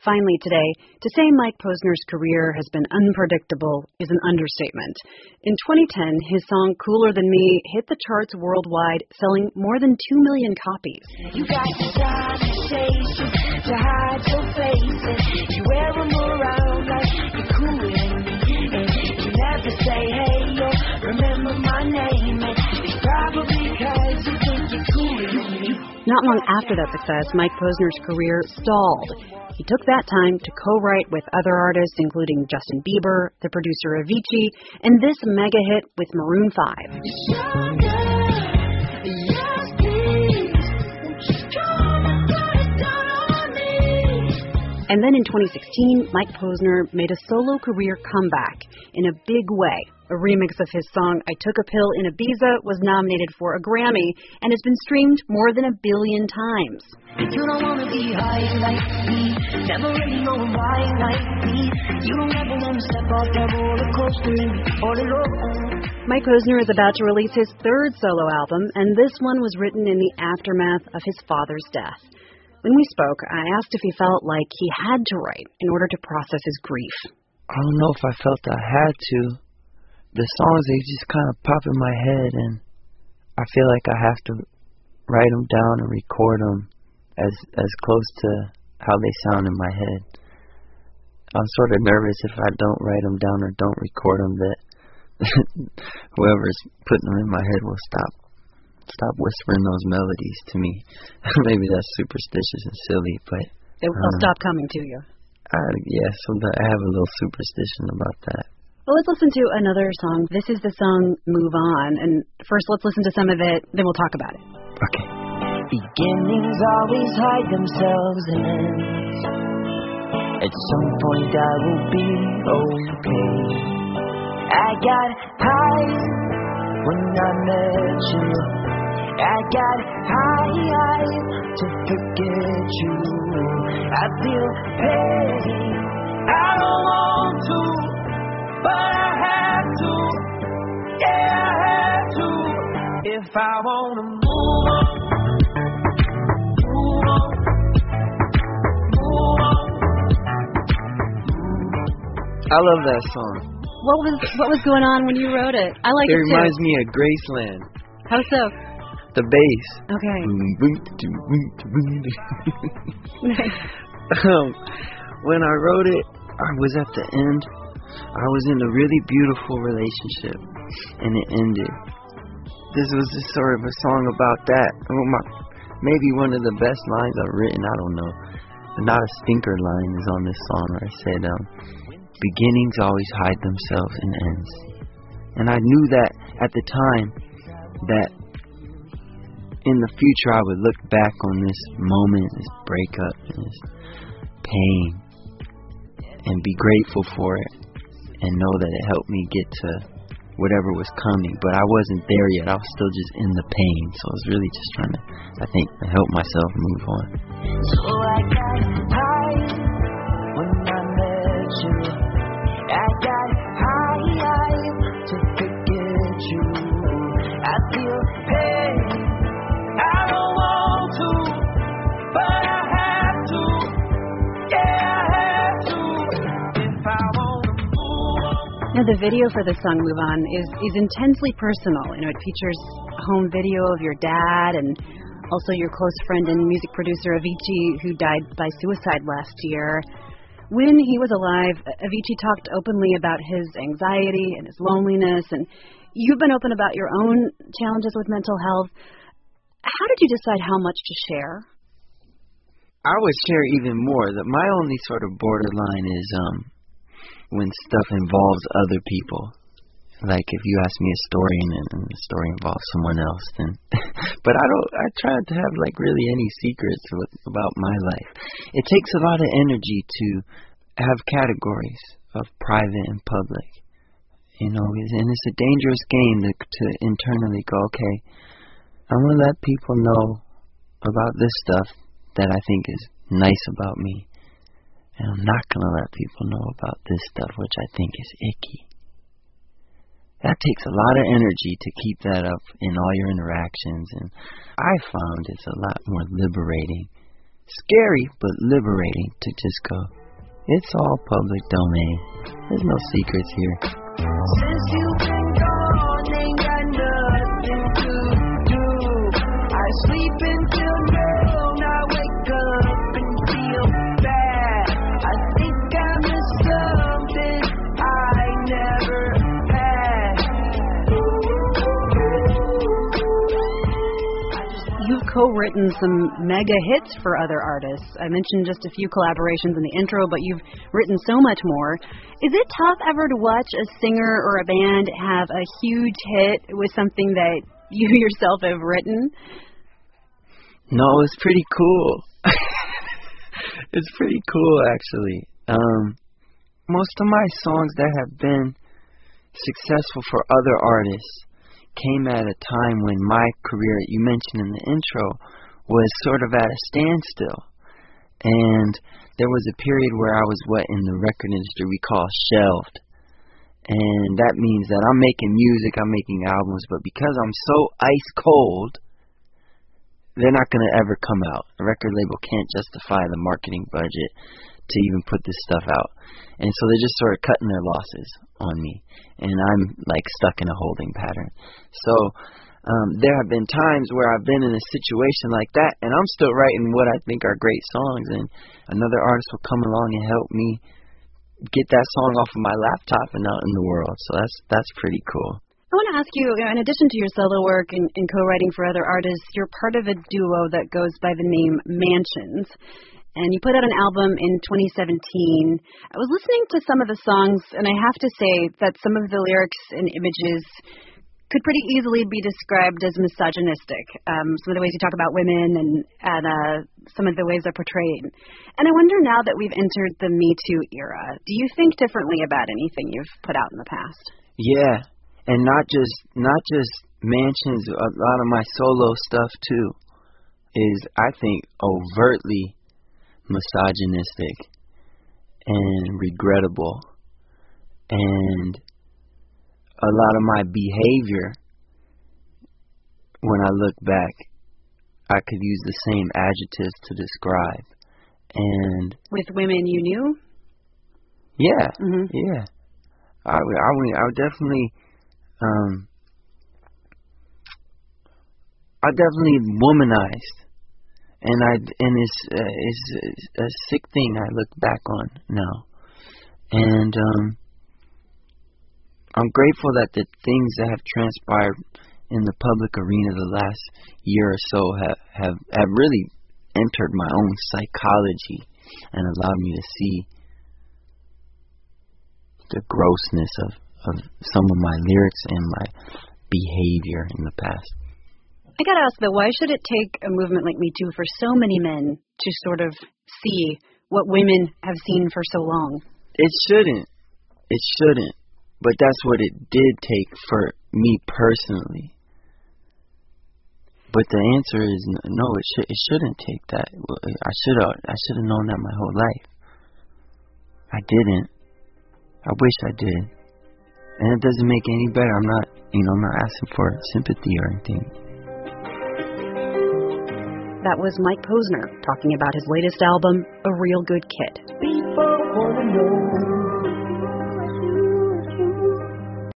Finally today, to say Mike Posner's career has been unpredictable is an understatement. In 2010, his song Cooler Than Me hit the charts worldwide, selling more than 2 million copies. You got the conversation to hide your face, and you wear them around like you're cooler than me. And you never say, hey, yo, remember my name, and it's probably because you think you're cooler than me. Not long after that success, Mike Posner's career stalled. He took that time to co-write with other artists, including Justin Bieber, the producer Avicii, and this mega hit with Maroon 5. And then in 2016, Mike Posner made a solo career comeback in a big way. A remix of his song I Took a Pill in Ibiza was nominated for a Grammy and has been streamed more than 1 billion times. You don't want to be high like me, never really knowing why like me. You don't ever want to step off that roller coaster and be all alone. Mike Posner is about to release his third solo album, and this one was written in the aftermath of his father's death. When we spoke, I asked if he felt like he had to write in order to process his grief. I don't know if I felt I had to. The songs, they just kind of pop in my head, and I feel like I have to write them down and record them as close to how they sound in my head. I'm sort of nervous if I don't write them down or don't record them that whoever's putting them in my head will stop whispering those melodies to me. Maybe that's superstitious and silly, but they'll stop coming to you. Yeah, so I have a little superstition about that. Well, let's listen to another song. This is the song Move On, and first let's listen to some of it, then we'll talk about it. Okay. Beginnings always hide themselves in ends. At some point I will be okay. I got high when I met you. I got high to forget you. I feel pain. I don't want to, but I have to. Yeah, I have to. If I want to move on, move on, move on. I love that song. What was going on when you wrote it? I like it too. It reminds me of Graceland. How so? The bass. Okay. When I wrote it, I was at the end. I was in a really beautiful relationship, and it ended. This was just sort of a song about that. Maybe one of the best lines I've written, I don't know. But not a stinker line is on this song where I said, beginnings always hide themselves in ends. And I knew that at the time that in the future I would look back on this moment, this breakup, and this pain, and be grateful for it, and know that it helped me get to whatever was coming. But I wasn't there yet. I was still just in the pain. So I was really just trying to, I think, help myself move on. So I got high when I met you. I got high to forget you. I feel pain. I don't want to, but I have to. Yeah, I have to. If I want to move on. Now, the video for the song Move On is intensely personal. You know, it features a home video of your dad and also your close friend and music producer Avicii, who died by suicide last year. When he was alive, Avicii talked openly about his anxiety and his loneliness, and you've been open about your own challenges with mental health. How did you decide how much to share? I would share even more. My only sort of borderline is when stuff involves other people. Like if you ask me a story and the story involves someone else, then. But I try to have like really any secrets about my life. It takes a lot of energy to have categories of private and public. You know, and it's a dangerous game to internally go, okay, I'm going to let people know about this stuff that I think is nice about me. And I'm not going to let people know about this stuff which I think is icky. That takes a lot of energy to keep that up in all your interactions. And I found it's a lot more liberating Scary, but liberating to just go, it's all public domain. There's no secrets here. Since you've been gone, ain't got nothing to do. I sleep until noon, I wake up and feel bad. I think I missed something I never had. You've co-written some mega hits for other artists. I mentioned just a few collaborations in the intro, but you've written so much more. Is it tough ever to watch a singer or a band have a huge hit with something that you yourself have written? No, it's pretty cool. It's pretty cool, actually. Most of my songs that have been successful for other artists came at a time when my career, you mentioned in the intro, was sort of at a standstill. And there was a period where I was what in the record industry we call shelved. And that means that I'm making music, I'm making albums, but because I'm so ice cold, they're not going to ever come out. A record label can't justify the marketing budget to even put this stuff out. And so they just sort of cutting their losses on me. And I'm like stuck in a holding pattern. So there have been times where I've been in a situation like that, and I'm still writing what I think are great songs, and another artist will come along and help me get that song off of my laptop and out in the world. So that's pretty cool. I want to ask you, in addition to your solo work and co-writing for other artists, you're part of a duo that goes by the name Mansions. And you put out an album in 2017. I was listening to some of the songs, and I have to say that some of the lyrics and images could pretty easily be described as misogynistic. Some of the ways you talk about women and some of the ways they're portrayed. And I wonder now that we've entered the Me Too era, do you think differently about anything you've put out in the past? Yeah, and not just Mansions. A lot of my solo stuff too is, I think, overtly misogynistic and regrettable, and a lot of my behavior, when I look back, I could use the same adjectives to describe. And with women you knew? Yeah, mm-hmm. Yeah. I would definitely, I definitely womanized, and it's a sick thing I look back on now, and I'm grateful that the things that have transpired in the public arena the last year or so have really entered my own psychology and allowed me to see the grossness of some of my lyrics and my behavior in the past. I gotta ask though, why should it take a movement like Me Too for so many men to sort of see what women have seen for so long? It shouldn't. But that's what it did take for me personally. But the answer is no. It shouldn't take that. I should have known that my whole life. I didn't. I wish I did. And it doesn't make it any better. I'm not asking for sympathy or anything. That was Mike Posner talking about his latest album, A Real Good Kid. People wanna know